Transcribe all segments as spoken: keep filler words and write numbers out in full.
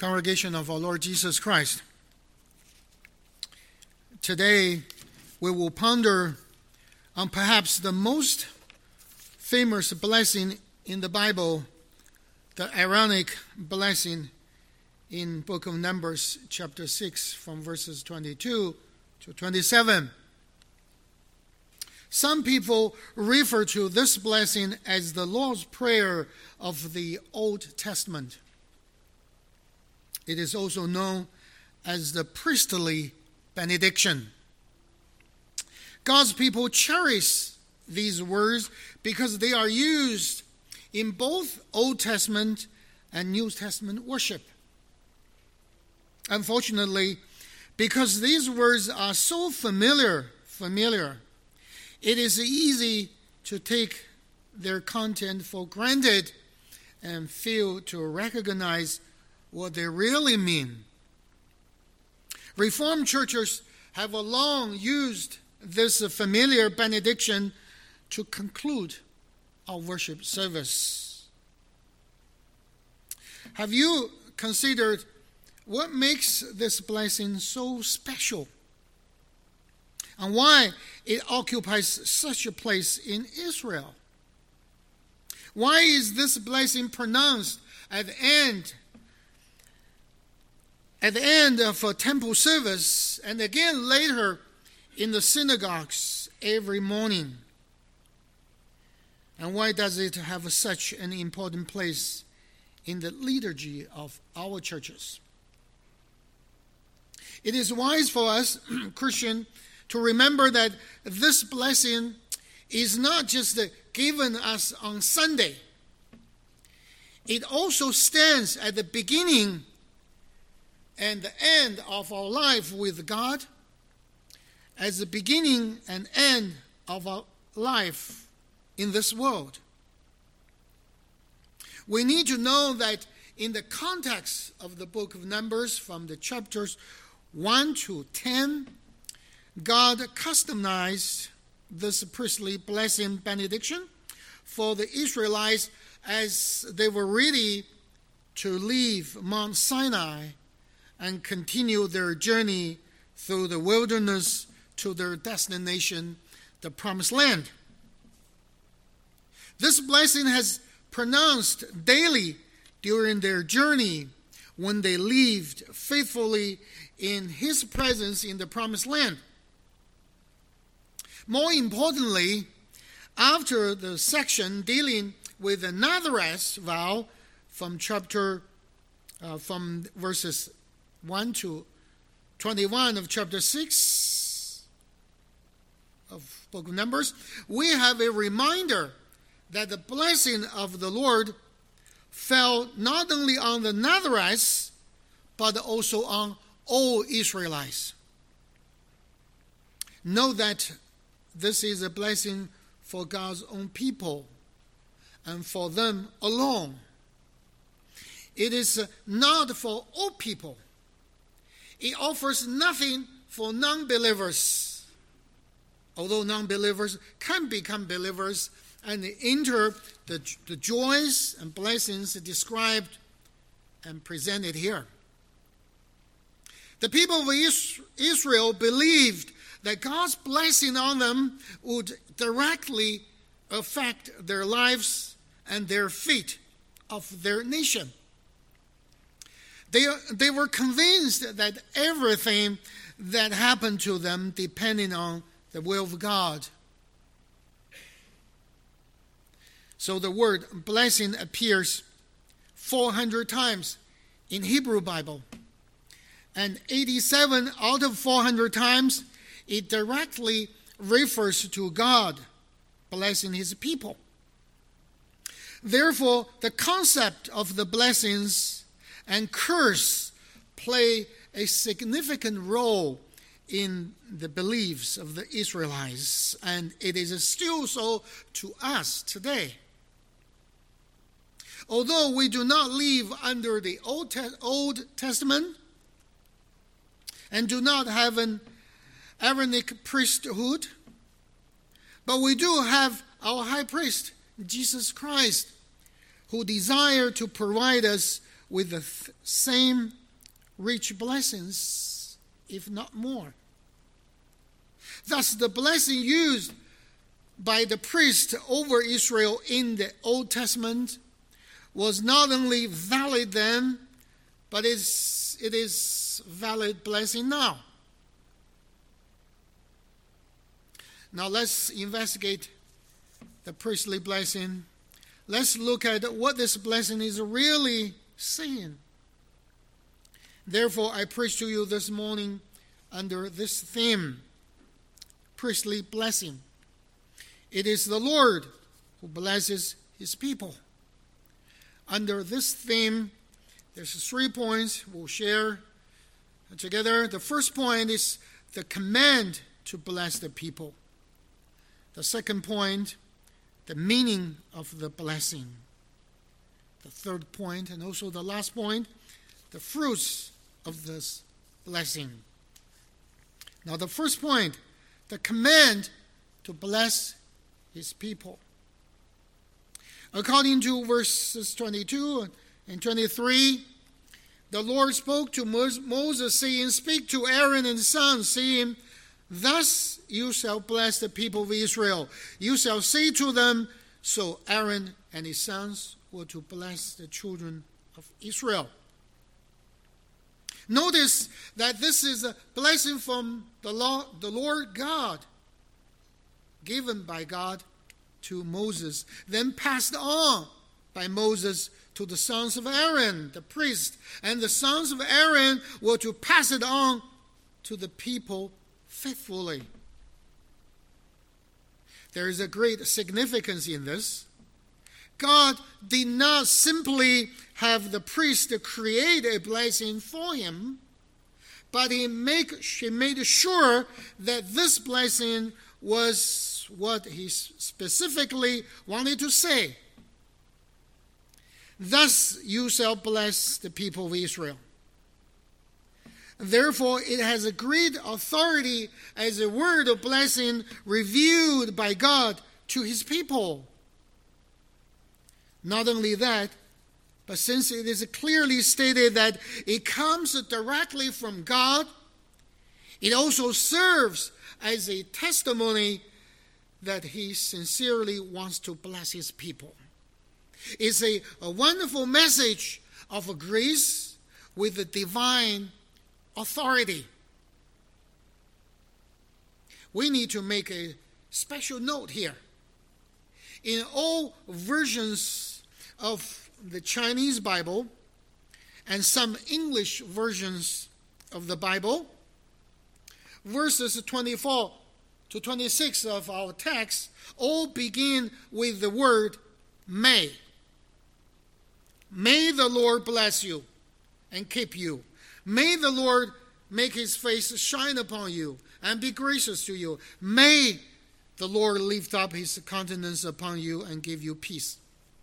Congregation of our Lord Jesus Christ. Today, we will ponder on perhaps the most famous blessing in the Bible, the Aaronic blessing in book of Numbers, chapter six, from verses twenty-two to twenty-seven. Some people refer to this blessing as the Lord's Prayer of the Old Testament. It is also known as the priestly benediction. God's people cherish these words because they are used in both Old Testament and New Testament worship. Unfortunately, because these words are so familiar, familiar, it is easy to take their content for granted and fail to recognize what they really mean. Reformed churches have long used this familiar benediction to conclude our worship service. Have you considered what makes this blessing so special? And why it occupies such a place in Israel? Why is this blessing pronounced at the end At the end of a temple service, and again later in the synagogues every morning? And why does it have such an important place in the liturgy of our churches? It is wise for us, Christian, to remember that this blessing is not just given us on Sunday. It also stands at the beginning and the end of our life with God, as the beginning and end of our life in this world. We need to know that in the context of the book of Numbers, from the chapters one to ten, God customized this priestly blessing benediction for the Israelites as they were ready to leave Mount Sinai and continue their journey through the wilderness to their destination, the Promised Land. This blessing has pronounced daily during their journey when they lived faithfully in His presence in the Promised Land. More importantly, after the section dealing with the Nazareth vow from chapter, uh, from verses one to twenty-one of chapter six of book of Numbers, we have a reminder that the blessing of the Lord fell not only on the Nazarites, but also on all Israelites. Know that this is a blessing for God's own people and for them alone. It is not for all people. It offers nothing for non-believers, although non-believers can become believers and enter the, the joys and blessings described and presented here. The people of Israel believed that God's blessing on them would directly affect their lives and their fate of their nation. They, they were convinced that everything that happened to them depended on the will of God. So the word blessing appears four hundred times in Hebrew Bible. And eighty-seven out of four hundred times, it directly refers to God blessing His people. Therefore, the concept of the blessings and curse play a significant role in the beliefs of the Israelites, and it is still so to us today. Although we do not live under the Old, Te- Old Testament and do not have an Aaronic priesthood, but we do have our high priest, Jesus Christ, who desired to provide us with the th- same rich blessings, if not more. Thus, the blessing used by the priest over Israel in the Old Testament was not only valid then, but it's, it is valid blessing now. Now let's investigate the priestly blessing. Let's look at what this blessing is really saying. Therefore, I preach to you this morning under this theme, priestly blessing. It is the Lord who blesses his people. Under this theme, there's three points we'll share together. The first point is the command to bless the people. The second point, the meaning of the blessing. The third point, and also the last point, the fruits of this blessing. Now, the first point, the command to bless his people. According to verses twenty-two and twenty-three, the Lord spoke to Moses, saying, "Speak to Aaron and his sons, saying, Thus you shall bless the people of Israel. You shall say to them," so Aaron and his sons were to bless the children of Israel. Notice that this is a blessing from the Lord, the Lord God, given by God to Moses, then passed on by Moses to the sons of Aaron, the priest, and the sons of Aaron were to pass it on to the people faithfully. There is a great significance in this. God did not simply have the priest create a blessing for him, but he, make, he made sure that this blessing was what he specifically wanted to say. Thus you shall bless the people of Israel. Therefore, it has a great authority as a word of blessing revealed by God to his people. Not only that, but since it is clearly stated that it comes directly from God, it also serves as a testimony that he sincerely wants to bless his people. It's a, a wonderful message of grace with a divine authority. We need to make a special note here. In all versions of the Chinese Bible and some English versions of the Bible, verses twenty-four to twenty-six of our text all begin with the word may. May the Lord bless you and keep you. May the Lord make his face shine upon you and be gracious to you. May the Lord lift up his countenance upon you and give you peace.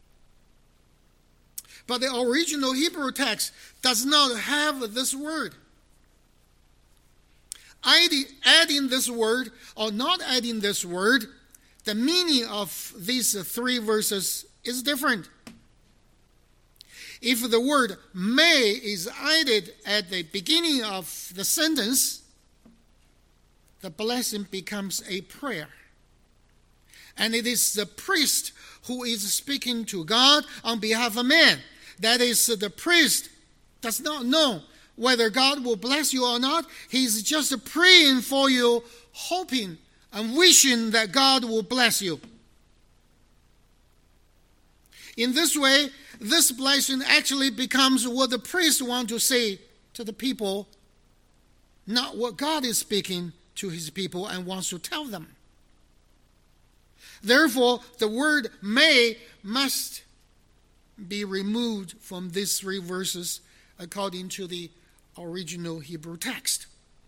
But the original Hebrew text does not have this word. Adding this word or not adding this word, the meaning of these three verses is different. If the word may is added at the beginning of the sentence, the blessing becomes a prayer. And it is the priest who is speaking to God on behalf of man. That is, the priest does not know whether God will bless you or not. He's just praying for you, hoping and wishing that God will bless you. In this way, this blessing actually becomes what the priest wants to say to the people, not what God is speaking to his people and wants to tell them. Therefore, the word may must be removed from these three verses according to the original Hebrew text.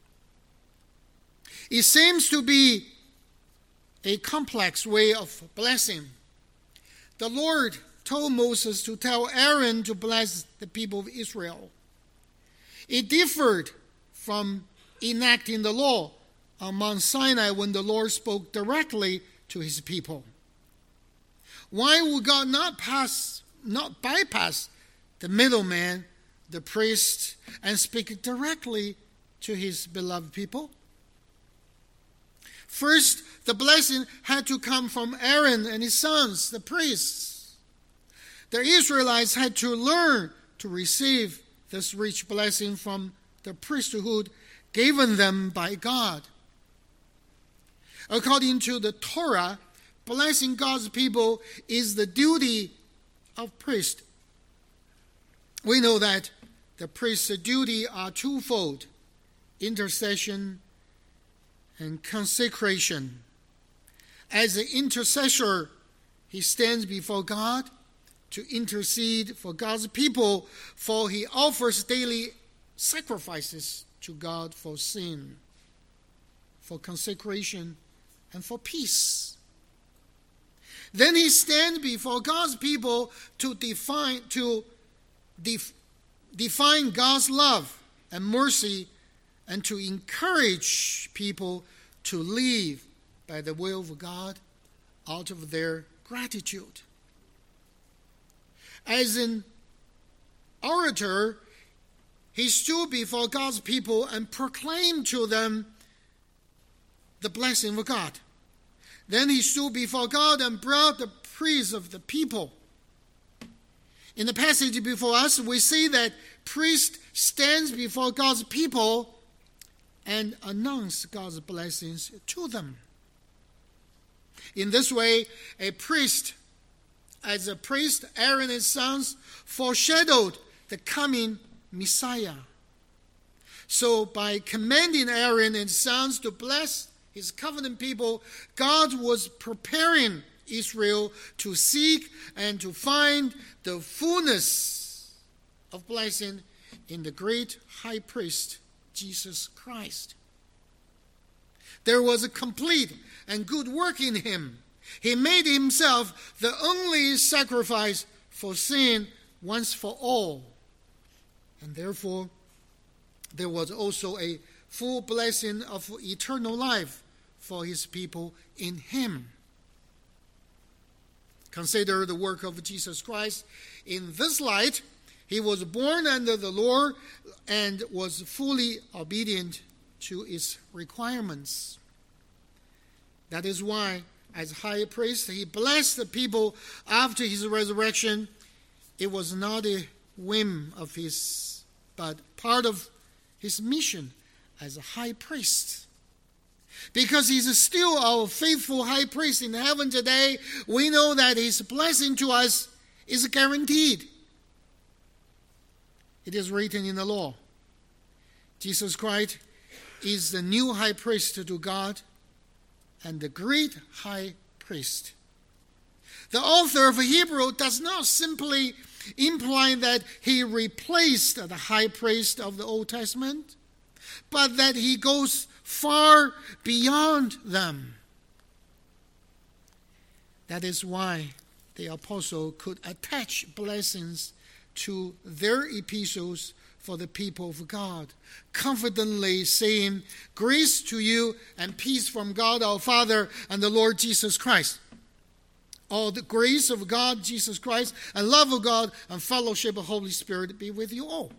It seems to be a complex way of blessing. The Lord told Moses to tell Aaron to bless the people of Israel. It differed from enacting the law on Mount Sinai when the Lord spoke directly to his people. Why would God not pass, not bypass the middleman the priest and speak directly to his beloved people. First, the blessing had to come from Aaron and his sons, the priests. The Israelites had to learn to receive this rich blessing from the priesthood given them by God. According to the Torah, blessing God's people is the duty of priest. We know that the priest's duty are twofold: intercession and consecration. As an intercessor, he stands before God to intercede for God's people, for he offers daily sacrifices to God for sin, for consecration, and for peace. Then he stands before God's people to define to def, define God's love and mercy, and to encourage people to live by the will of God out of their gratitude. As an orator, he stood before God's people and proclaimed to them the blessing of God. Then he stood before God and brought the praise of the people. In the passage before us, we see that priest stands before God's people and announce God's blessings to them. In this way, a priest, as a priest, Aaron and his sons foreshadowed the coming Messiah. So by commanding Aaron and his sons to bless his covenant people, God was preparing Israel to seek and to find the fullness of blessing in the great high priest, Jesus Christ. There was a complete and good work in him. He made himself the only sacrifice for sin once for all. And therefore, there was also a full blessing of eternal life for his people in him. Consider the work of Jesus Christ. In this light, he was born under the law and was fully obedient to its requirements. That is why, as high priest, he blessed the people after his resurrection. It was not a whim of his, but part of his mission as a high priest. Because he's still our faithful high priest in heaven today, we know that his blessing to us is guaranteed. It is written in the law. Jesus Christ is the new high priest to God and the great high priest. The author of Hebrew does not simply imply that he replaced the high priest of the Old Testament, but that he goes far beyond them. That is why the apostle could attach blessings to their epistles for the people of God, confidently saying, "Grace to you and peace from God our Father and the Lord Jesus Christ." All the grace of God, Jesus Christ, and love of God and fellowship of Holy Spirit be with you all.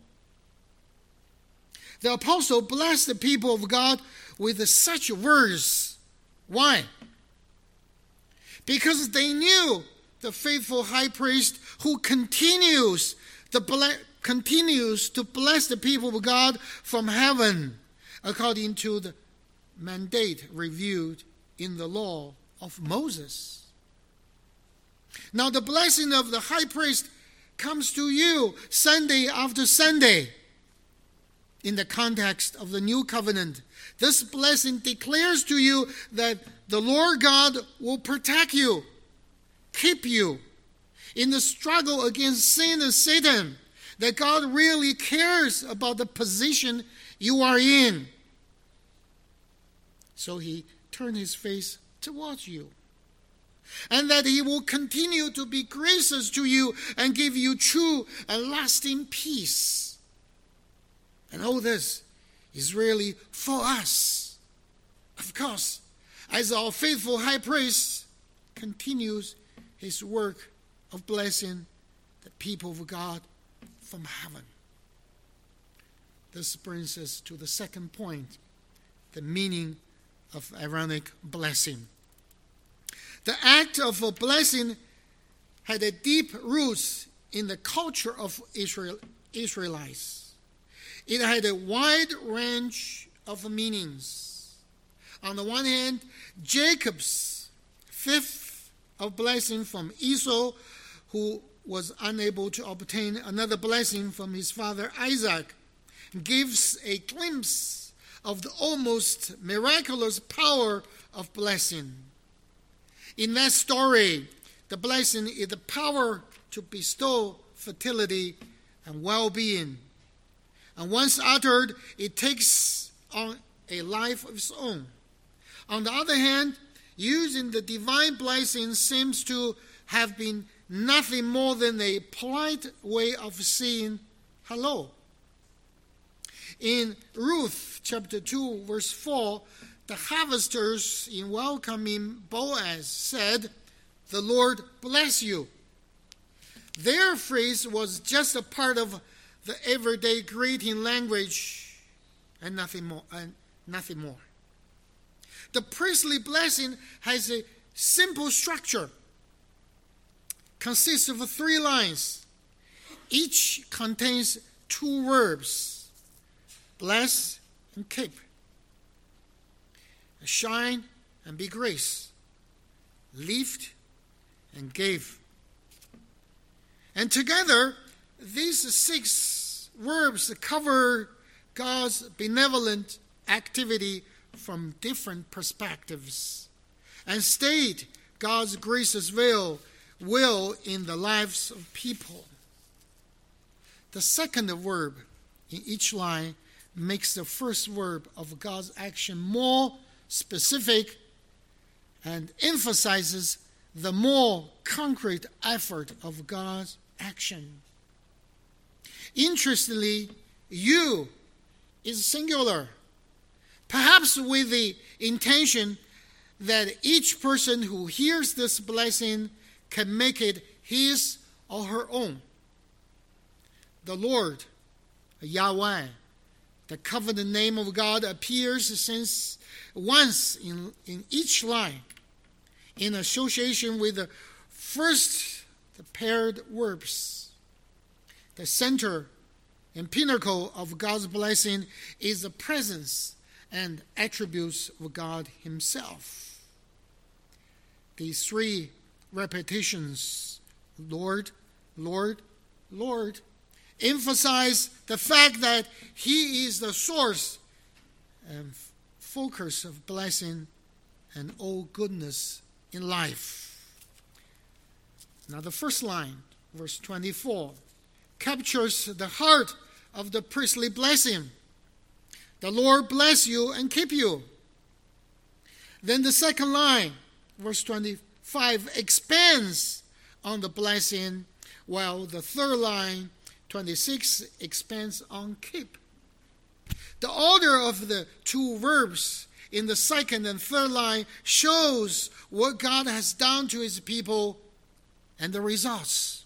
The apostle blessed the people of God with such words. Why? Because they knew the faithful high priest who continues the ble- continues to bless the people of God from heaven according to the mandate revealed in the law of Moses. Now the blessing of the high priest comes to you Sunday after Sunday. In the context of the new covenant, this blessing declares to you that the Lord God will protect you, keep you in the struggle against sin and Satan, that God really cares about the position you are in. So he turned his face towards you. And that he will continue to be gracious to you and give you true and lasting peace. And all this is really for us. Of course, as our faithful high priest continues his work of blessing the people of God from heaven. This brings us to the second point, the meaning of Aaronic blessing. The act of a blessing had a deep roots in the culture of Israel, Israelites. It had a wide range of meanings. On the one hand, Jacob's fifth of blessing from Esau, who was unable to obtain another blessing from his father Isaac, gives a glimpse of the almost miraculous power of blessing. In that story, the blessing is the power to bestow fertility and well-being. And once uttered, it takes on a life of its own. On the other hand, using the divine blessing seems to have been nothing more than a polite way of saying hello. In Ruth chapter two, verse four, the harvesters, in welcoming Boaz, said, "The Lord bless you." Their phrase was just a part of the everyday greeting language and nothing more. And nothing more. The priestly blessing has a simple structure. Consists of three lines. Each contains two verbs, bless and keep. Shine and be grace. Lift and give. And together, these six verbs cover God's benevolent activity from different perspectives and state God's gracious will, will in the lives of people. The second verb in each line makes the first verb of God's action more specific and emphasizes the more concrete effort of God's action. Interestingly, you is singular, perhaps with the intention that each person who hears this blessing can make it his or her own. The Lord, Yahweh, the covenant name of God, appears since once in, in each line in association with the first the paired verbs. The center and pinnacle of God's blessing is the presence and attributes of God himself. These three repetitions, Lord, Lord, Lord, emphasize the fact that he is the source and focus of blessing and all goodness in life. Now the first line, verse twenty-four, captures the heart of the priestly blessing. The Lord bless you and keep you. Then the second line, verse twenty-five, expands on the blessing, while the third line, twenty-six, expands on keep. The order of the two verbs in the second and third line shows what God has done to his people and the results.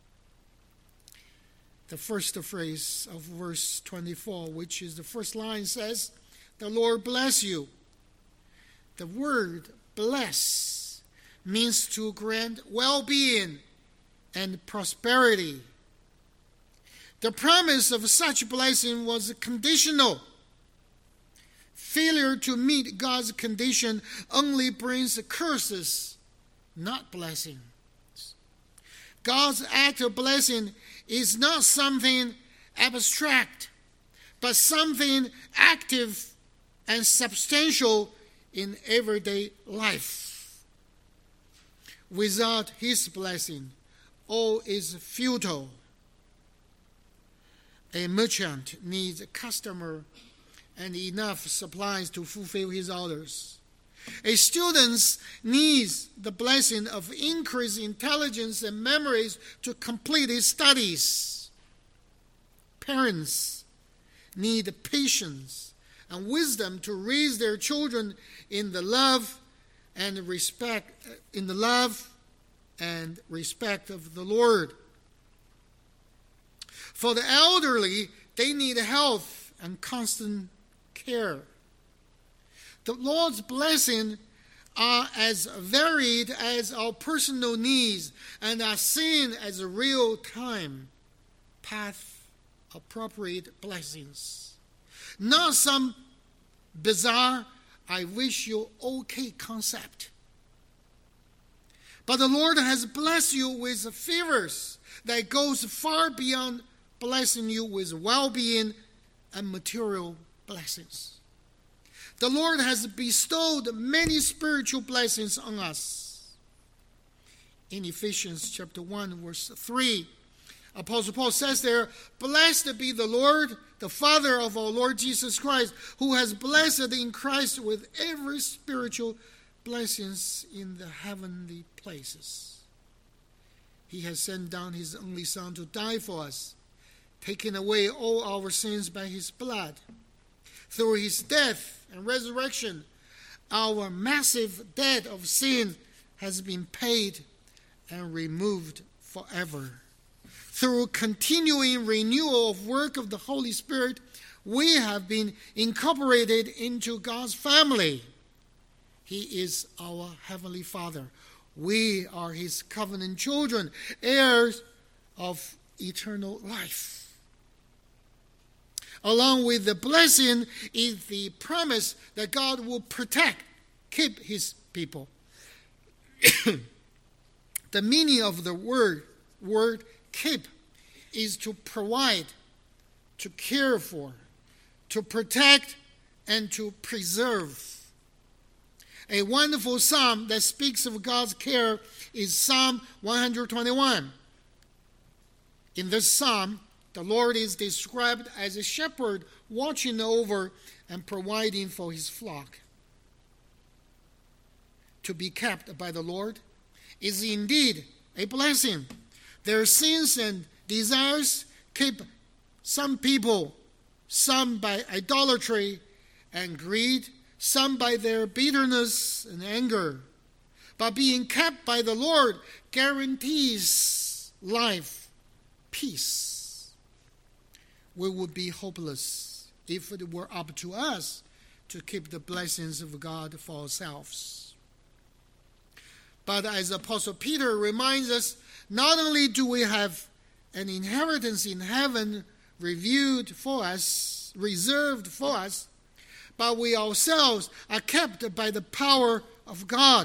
The first phrase of verse twenty-four, which is the first line, says, "The Lord bless you." The word bless means to grant well-being and prosperity. The promise of such blessing was conditional. Failure to meet God's condition only brings curses, not blessings. God's act of blessing is not something abstract, but something active and substantial in everyday life. Without his blessing, all is futile. A merchant needs a customer and enough supplies to fulfill his orders. A student needs the blessing of increased intelligence and memories to complete his studies. Parents need patience and wisdom to raise their children in the love and respect in the love and respect of the Lord. For the elderly, they need health and constant care. The Lord's blessings are as varied as our personal needs and are seen as real-time, path-appropriate blessings. Not some bizarre, I wish you okay concept. But the Lord has blessed you with favors that goes far beyond blessing you with well-being and material blessings. The Lord has bestowed many spiritual blessings on us. In Ephesians chapter one, verse three, Apostle Paul says there, "Blessed be the Lord, the Father of our Lord Jesus Christ, who has blessed in Christ with every spiritual blessings in the heavenly places. He has sent down his only Son to die for us, taking away all our sins by his blood. Through his death and resurrection, our massive debt of sin has been paid and removed forever. Through continuing renewal of work of the Holy Spirit, we have been incorporated into God's family. He is our Heavenly Father. We are his covenant children, heirs of eternal life. Along with the blessing is the promise that God will protect, keep his people. The meaning of the word, word keep is to provide, to care for, to protect, and to preserve. A wonderful psalm that speaks of God's care is Psalm one twenty-one. In this psalm, the Lord is described as a shepherd watching over and providing for his flock. To be kept by the Lord is indeed a blessing. Their sins and desires keep some people, some by idolatry and greed, some by their bitterness and anger. But being kept by the Lord guarantees life, peace. We would be hopeless if it were up to us to keep the blessings of God for ourselves. But as Apostle Peter reminds us, not only do we have an inheritance in heaven reviewed for us, reserved for us, but we ourselves are kept by the power of God.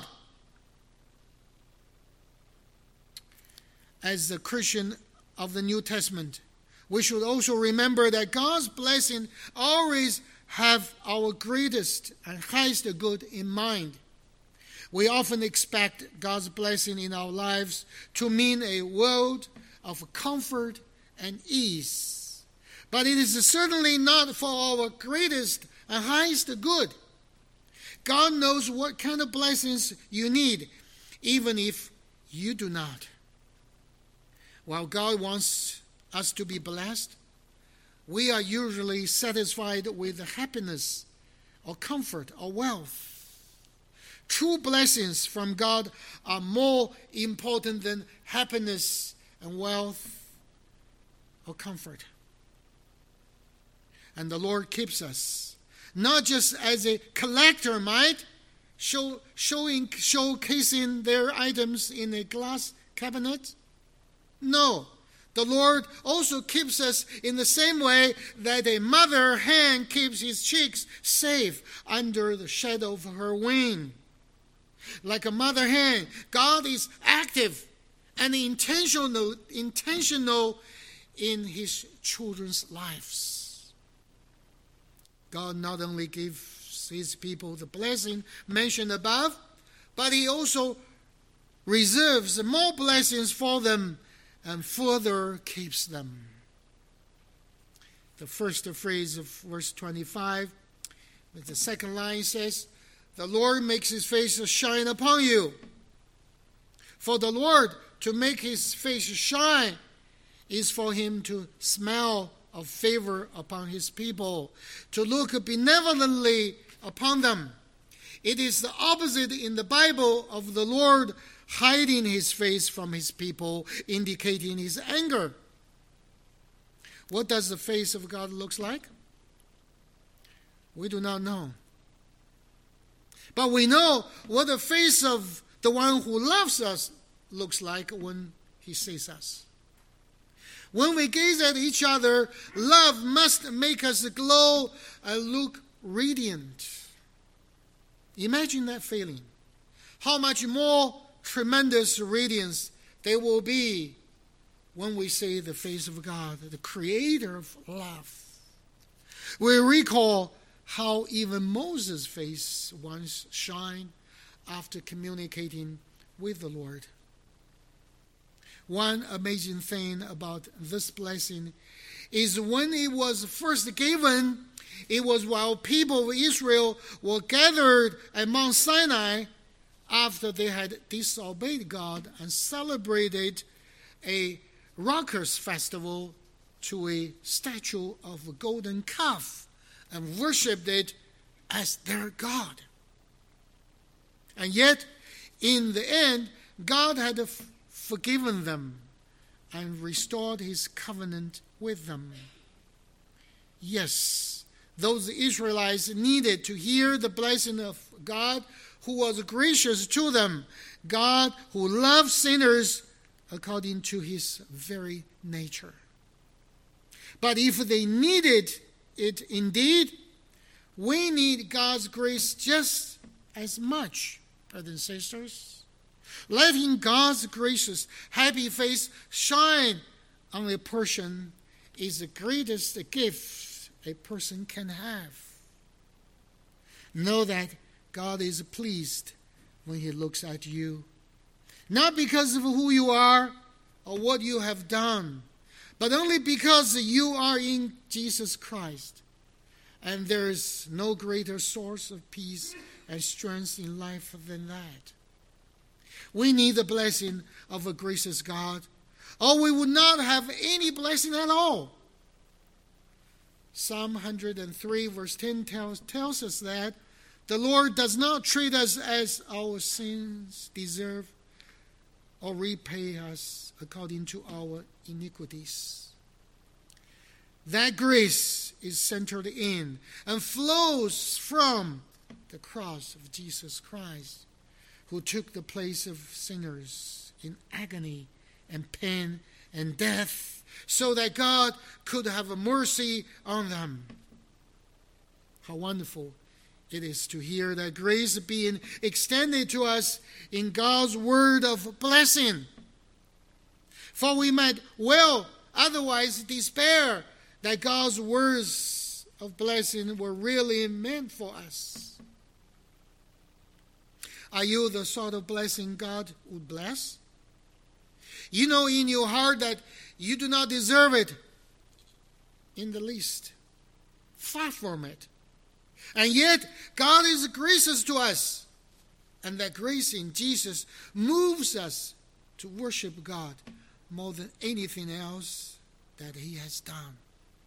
As the Christian of the New Testament, we should also remember that God's blessing always have our greatest and highest good in mind. We often expect God's blessing in our lives to mean a world of comfort and ease. But it is certainly not for our greatest and highest good. God knows what kind of blessings you need, even if you do not. While God wants us to be blessed, we are usually satisfied with happiness or comfort or wealth. True blessings from God are more important than happiness and wealth or comfort. And the Lord keeps us, not just as a collector might, show, showing, showcasing their items in a glass cabinet. No, the Lord also keeps us in the same way that a mother hen keeps his chicks safe under the shadow of her wing. Like a mother hen, God is active and intentional, intentional in his children's lives. God not only gives his people the blessing mentioned above, but he also reserves more blessings for them and further keeps them. The first phrase of verse twenty-five, with the second line says, "The Lord makes his face shine upon you." For the Lord to make his face shine is for him to smile of favor upon his people, to look benevolently upon them. It is the opposite in the Bible of the Lord hiding his face from his people, indicating his anger. What does the face of God look like? We do not know. But we know what the face of the one who loves us looks like when he sees us. When we gaze at each other, love must make us glow and look radiant. Imagine that feeling. How much more tremendous radiance there will be when we see the face of God, the creator of love. We recall how even Moses' face once shined after communicating with the Lord. One amazing thing about this blessing is when it was first given, it was while people of Israel were gathered at Mount Sinai after they had disobeyed God and celebrated a raucous festival to a statue of a golden calf and worshipped it as their God. And yet, in the end, God had forgiven them and restored his covenant with them. Yes, those Israelites needed to hear the blessing of God who was gracious to them, God who loves sinners according to his very nature. But if they needed it indeed, we need God's grace just as much, brothers and sisters. Letting God's gracious, happy face shine on a person is the greatest gift a person can have. Know that God is pleased when he looks at you, not because of who you are or what you have done, but only because you are in Jesus Christ. And there is no greater source of peace and strength in life than that. We need the blessing of a gracious God, or we would not have any blessing at all. Psalm one hundred three verse ten tells, tells us that the Lord does not treat us as our sins deserve or repay us according to our iniquities. That grace is centered in and flows from the cross of Jesus Christ, who took the place of sinners in agony and pain and death, so that God could have mercy on them. How wonderful it is to hear that grace being extended to us in God's word of blessing. For we might well otherwise despair that God's words of blessing were really meant for us. Are you the sort of blessing God would bless? You know in your heart that you do not deserve it in the least. Far from it. And yet, God is gracious to us. And that grace in Jesus moves us to worship God more than anything else that he has done.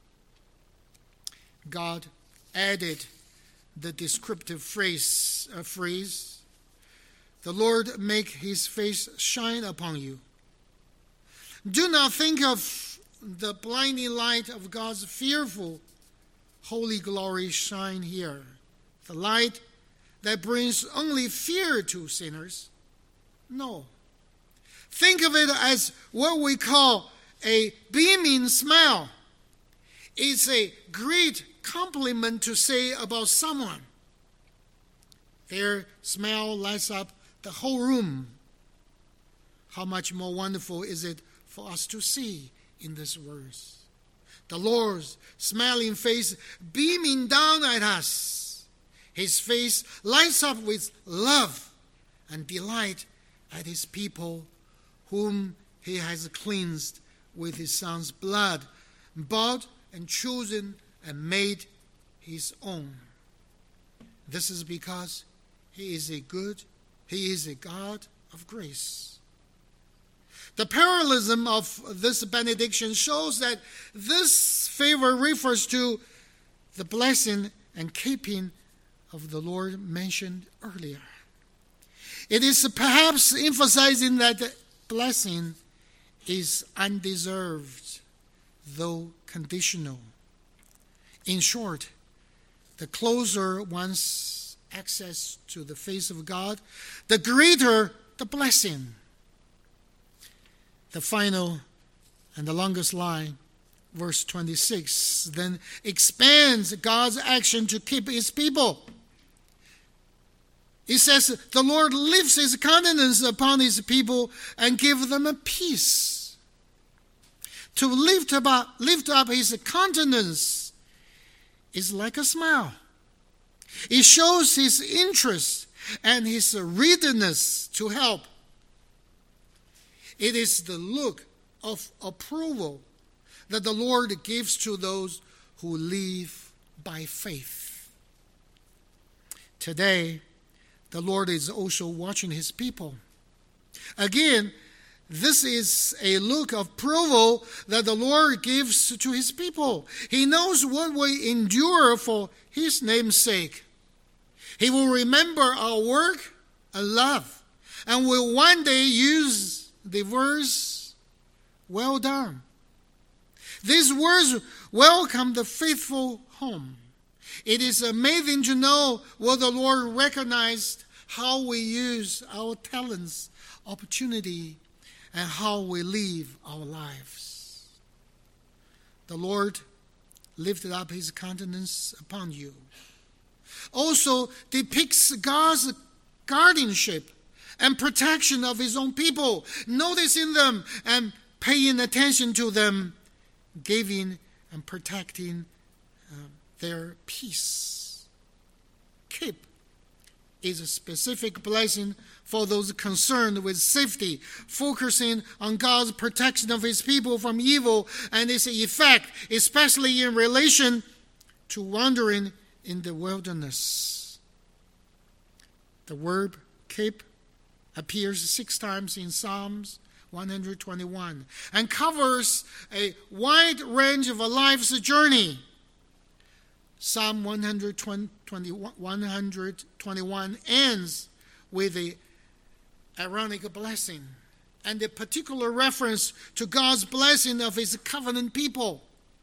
God added the descriptive phrase, uh, phrase, the Lord make his face shine upon you. Do not think of the blinding light of God's fearful holy glory shine here, the light that brings only fear to sinners. No. Think of it as what we call a beaming smile. It's a great compliment to say about someone. Their smile lights up the whole room. How much more wonderful is it for us to see in this verse? The Lord's smiling face beaming down at us. His face lights up with love and delight at his people whom he has cleansed with his son's blood, bought and chosen and made his own. This is because he is a good, he is a God of grace. The parallelism of this benediction shows that this favor refers to the blessing and keeping of the Lord mentioned earlier. It is perhaps emphasizing that the blessing is undeserved, though conditional. In short, the closer one's access to the face of God, the greater the blessing. The final and the longest line, verse twenty-six, then expands God's action to keep his people. It says, the Lord lifts his countenance upon his people and gives them a peace. To lift up, lift up his countenance is like a smile. It shows his interest and his readiness to help. It is the look of approval that the Lord gives to those who live by faith. Today, the Lord is also watching his people. Again, this is a look of approval that the Lord gives to his people. He knows what we endure for his name's sake. He will remember our work and love, and will one day use the verse, well done. These words welcome the faithful home. It is amazing to know what the Lord recognized, how we use our talents, opportunity, and how we live our lives. The Lord lifted up his countenance upon you. Also depicts God's guardianship and protection of his own people, noticing them and paying attention to them, giving and protecting uh, their peace. Keep is a specific blessing for those concerned with safety, focusing on God's protection of his people from evil and its effect, especially in relation to wandering in the wilderness. The verb keep appears six times in Psalms one hundred twenty-one and covers a wide range of a life's journey. Psalm one hundred twenty-one ends with a ironic blessing and a particular reference to God's blessing of his covenant people.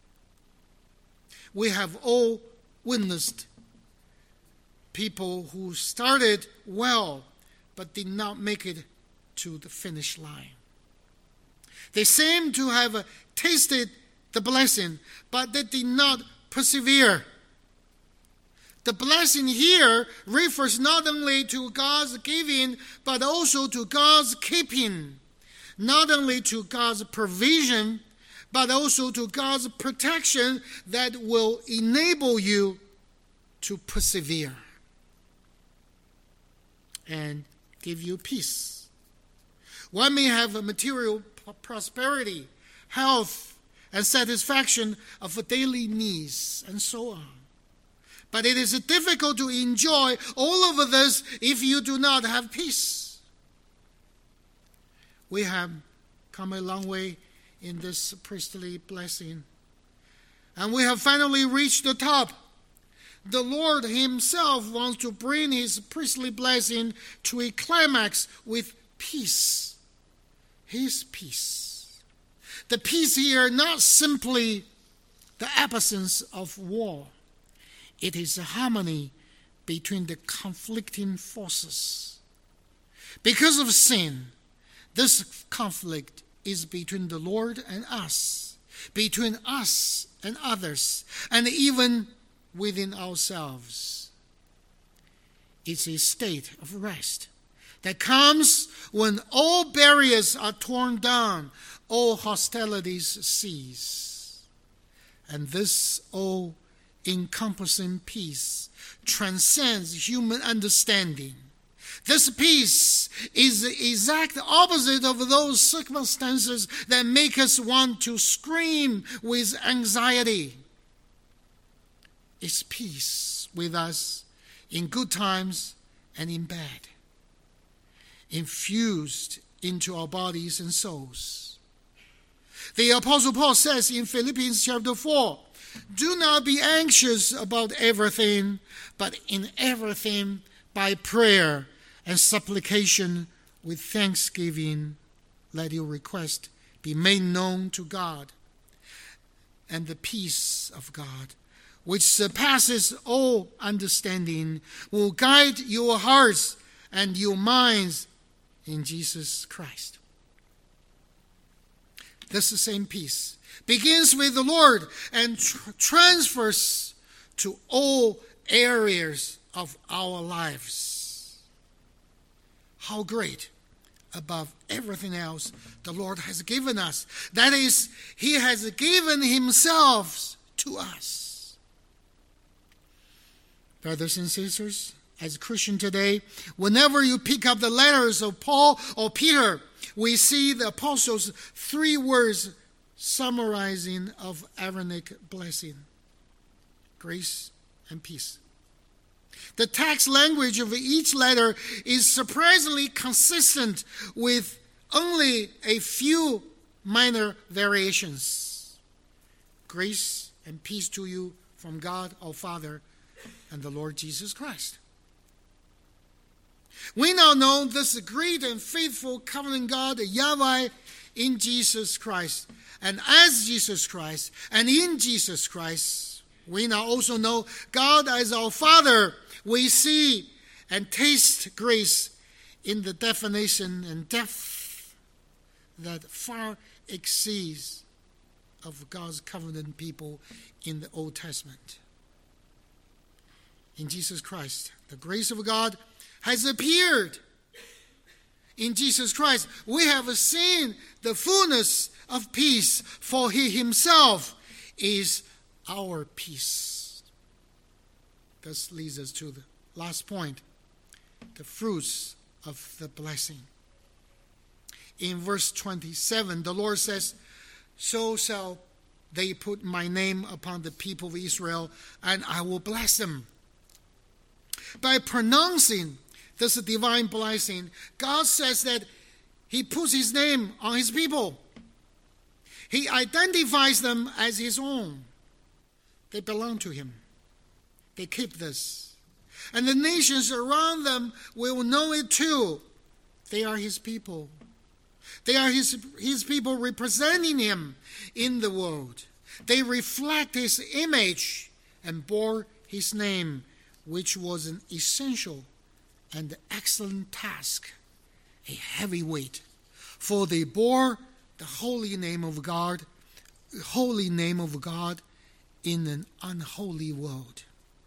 We have all witnessed people who started well but did not make it to the finish line. They seem to have tasted the blessing, but they did not persevere. The blessing here refers not only to God's giving, but also to God's keeping. Not only to God's provision, but also to God's protection that will enable you to persevere and give you peace. One may have a material prosperity, health, and satisfaction of daily needs, and so on. But it is difficult to enjoy all of this if you do not have peace. We have come a long way in this priestly blessing, and we have finally reached the top. The Lord himself wants to bring his priestly blessing to a climax with peace. His peace. The peace here, not simply the absence of war. It is a harmony between the conflicting forces. Because of sin, this conflict is between the Lord and us, between us and others, and even within ourselves. It's a state of rest that comes when all barriers are torn down, all hostilities cease. And this all-encompassing peace transcends human understanding. This peace is the exact opposite of those circumstances that make us want to scream with anxiety. It's peace with us in good times and in bad, infused into our bodies and souls. The Apostle Paul says in Philippians chapter four, do not be anxious about everything, but in everything by prayer and supplication with thanksgiving, let your request be made known to God. And the peace of God, which surpasses all understanding, will guide your hearts and your minds in Jesus Christ. This same peace begins with the Lord and tr- transfers to all areas of our lives. How great above everything else the Lord has given us. That is, He has given Himself to us. Brothers and sisters, as a Christian today, whenever you pick up the letters of Paul or Peter, we see the apostles' three words summarizing of Aaronic blessing: grace and peace. The text language of each letter is surprisingly consistent with only a few minor variations. Grace and peace to you from God our Father and the Lord Jesus Christ. We now know this great and faithful covenant God, Yahweh, in Jesus Christ. And as Jesus Christ, and in Jesus Christ, we now also know God as our Father. We see and taste grace in the definition and depth that far exceeds of God's covenant people in the Old Testament. In Jesus Christ, the grace of God has appeared. In Jesus Christ, we have seen the fullness of peace, for He Himself is our peace. This leads us to the last point, the fruits of the blessing. In verse twenty-seven, the Lord says, "So shall they put my name upon the people of Israel, and I will bless them." By pronouncing this divine blessing, God says that He puts His name on His people. He identifies them as His own. They belong to Him. They keep this. And the nations around them will know it too. They are His people. They are His, his people representing Him in the world. They reflect His image and bore His name, which was an essential and excellent task, a heavy weight. For they bore the holy name of God, holy name of God in an unholy world.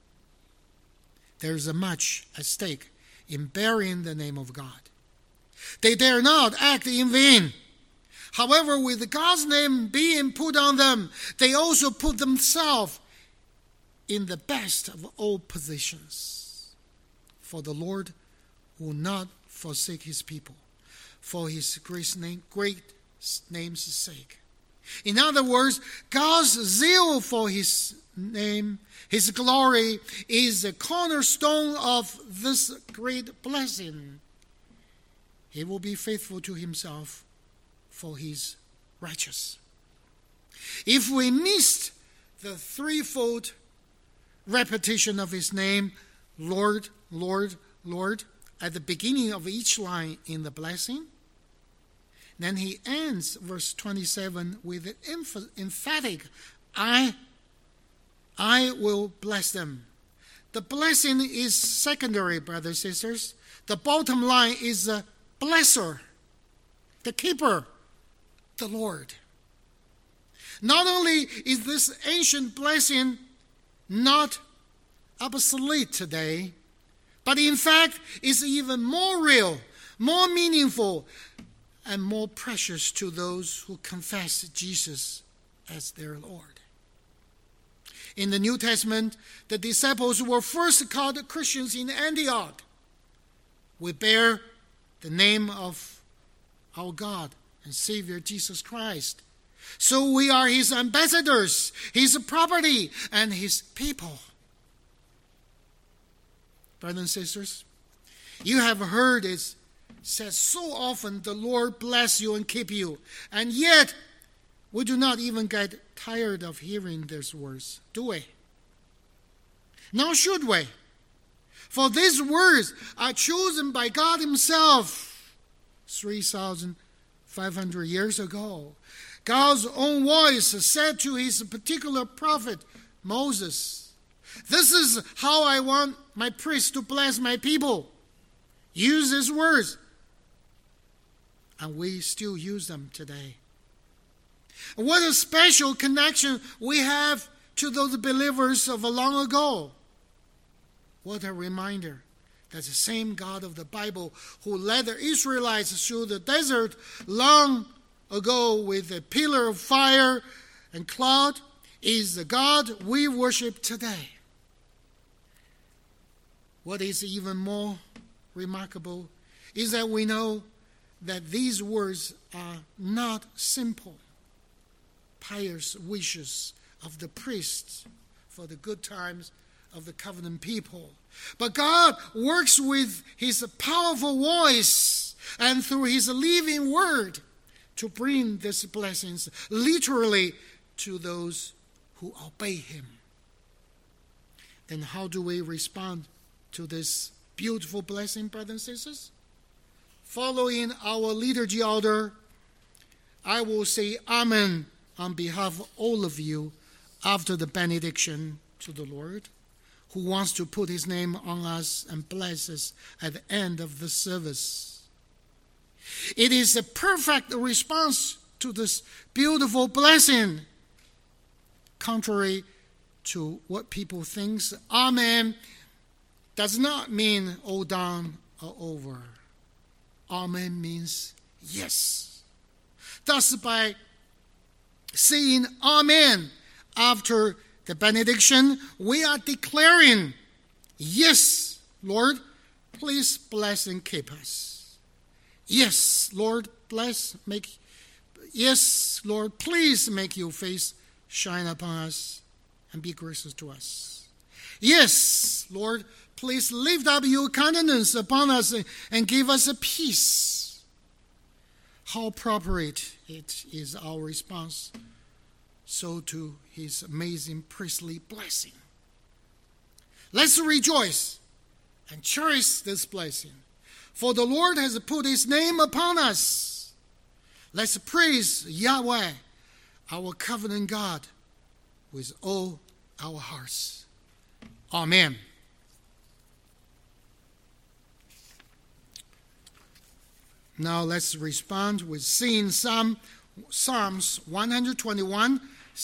There is much at stake in bearing the name of God. They dare not act in vain. However, with God's name being put on them, they also put themselves in the best of all positions. For the Lord will not forsake His people for His great name, great name's sake. In other words, God's zeal for His name, His glory, is the cornerstone of this great blessing. He will be faithful to Himself, for He's righteous. If we missed the threefold repetition of His name, Lord, Lord, Lord, at the beginning of each line in the blessing, then He ends verse twenty-seven with an emph- emphatic, I, I will bless them. The blessing is secondary, brothers and sisters. The bottom line is the blesser, the keeper, the Lord. Not only is this ancient blessing not obsolete today, but in fact is even more real, more meaningful, and more precious to those who confess Jesus as their Lord. In the New Testament, the disciples were first called Christians in Antioch. We bear the name of our God and Savior Jesus Christ. So we are His ambassadors, His property, and His people. Brothers and sisters, you have heard it said so often, the Lord bless you and keep you. And yet, we do not even get tired of hearing these words, do we? Nor should we. For these words are chosen by God Himself three thousand five hundred years ago. God's own voice said to His particular prophet, Moses, This is how I want my priest to bless my people. Use his words. And we still use them today. What a special connection we have to those believers of long ago. What a reminder that the same God of the Bible who led the Israelites through the desert long ago with a pillar of fire and cloud is the God we worship today. What is even more remarkable is that we know that these words are not simple, pious wishes of the priests for the good times of the covenant people. But God works with his powerful voice and through his living word to bring these blessings literally to those who obey him. Then how do we respond to this beautiful blessing, brothers and sisters? Following our liturgy order, I will say Amen on behalf of all of you after the benediction to the Lord, who wants to put his name on us and bless us at the end of the service. It is a perfect response to this beautiful blessing. Contrary to what people think, Amen does not mean all done or over. Amen means yes. Thus, by saying Amen after the benediction, we are declaring, yes, Lord, please bless and keep us. Yes, Lord, bless, make, yes, Lord, please make your face shine upon us and be gracious to us. Yes, Lord, please lift up your countenance upon us and give us a peace. How appropriate it is our response, so to his amazing priestly blessing. Let's rejoice and cherish this blessing, for the Lord has put his name upon us. Let's praise Yahweh, our covenant God, with all our hearts. Amen. Now let's respond with singing Psalm, Psalms one twenty-one